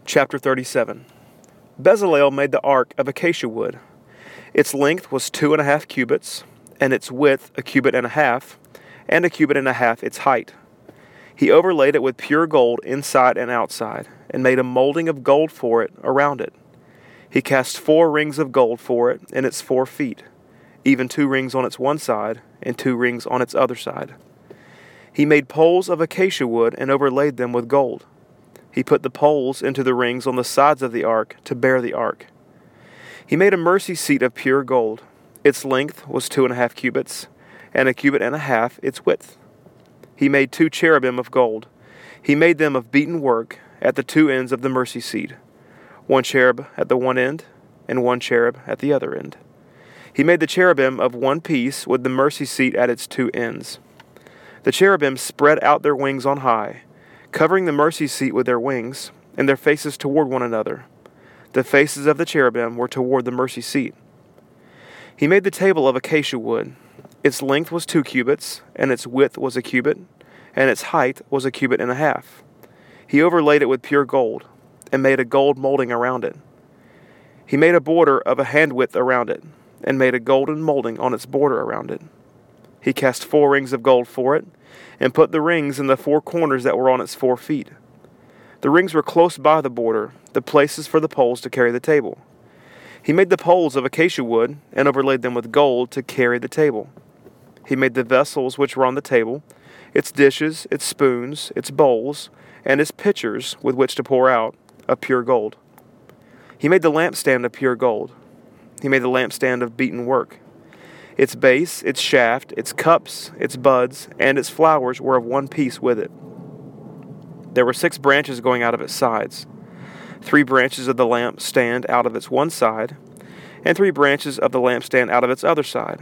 Chapter 37. Bezalel made the ark of acacia wood. Its length was 2.5 cubits, and its width 1.5 cubits, and 1.5 cubits its height. He overlaid it with pure gold inside and outside, and made a molding of gold for it around it. He cast 4 rings of gold for it in its 4 feet, even 2 rings on its one side, and 2 rings on its other side. He made poles of acacia wood and overlaid them with gold. He put the poles into the rings on the sides of the ark to bear the ark. He made a mercy seat of pure gold. Its length was 2.5 cubits, and 1.5 cubits its width. He made 2 cherubim of gold. He made them of beaten work at the 2 ends of the mercy seat, 1 cherub at the one end, and 1 cherub at the other end. He made the cherubim of one piece with the mercy seat at its 2 ends. The cherubim spread out their wings on high, covering the mercy seat with their wings, and their faces toward one another. The faces of the cherubim were toward the mercy seat. He made the table of acacia wood. Its length was 2 cubits, and its width was 1 cubit, and its height was 1.5 cubits. He overlaid it with pure gold, and made a gold molding around it. He made a border of a handwidth around it, and made a golden molding on its border around it. He cast 4 rings of gold for it, and put the rings in the 4 corners that were on its 4 feet. The rings were close by the border, the places for the poles to carry the table. He made the poles of acacia wood, and overlaid them with gold to carry the table. He made the vessels which were on the table, its dishes, its spoons, its bowls, and its pitchers with which to pour out, of pure gold. He made the lampstand of pure gold. He made the lampstand of beaten work. Its base, its shaft, its cups, its buds, and its flowers were of one piece with it. There were 6 branches going out of its sides, 3 branches of the lampstand out of its one side, and 3 branches of the lampstand out of its other side.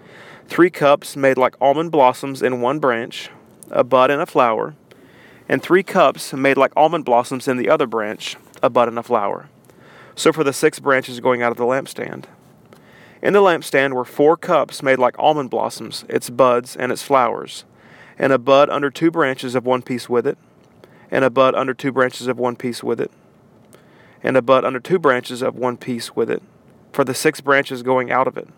3 cups made like almond blossoms in one branch, a bud and a flower, and 3 cups made like almond blossoms in the other branch, a bud and a flower. So for the 6 branches going out of the lampstand. In the lampstand were 4 cups made like almond blossoms, its buds and its flowers, and a bud under 2 branches of one piece with it, and a bud under 2 branches of one piece with it, and a bud under 2 branches of one piece with it, for the 6 branches going out of it.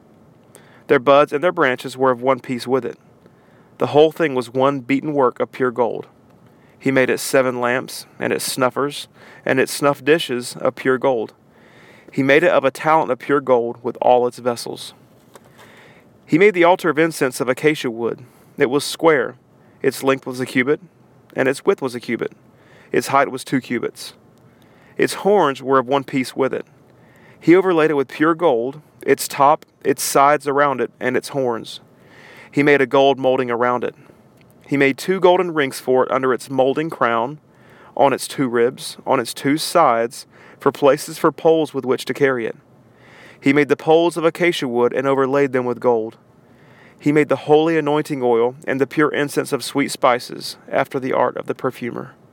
Their buds and their branches were of one piece with it. The whole thing was one beaten work of pure gold. He made its 7 lamps, and its snuffers, and its snuff dishes of pure gold. He made it of a talent of pure gold with all its vessels. He made the altar of incense of acacia wood. It was square. Its length was 1 cubit, and its width was 1 cubit. Its height was 2 cubits. Its horns were of one piece with it. He overlaid it with pure gold, its top, its sides around it, and its horns. He made a gold molding around it. He made 2 golden rings for it under its molding crown, on its 2 ribs, on its 2 sides, for places for poles with which to carry it. He made the poles of acacia wood and overlaid them with gold. He made the holy anointing oil and the pure incense of sweet spices, after the art of the perfumer.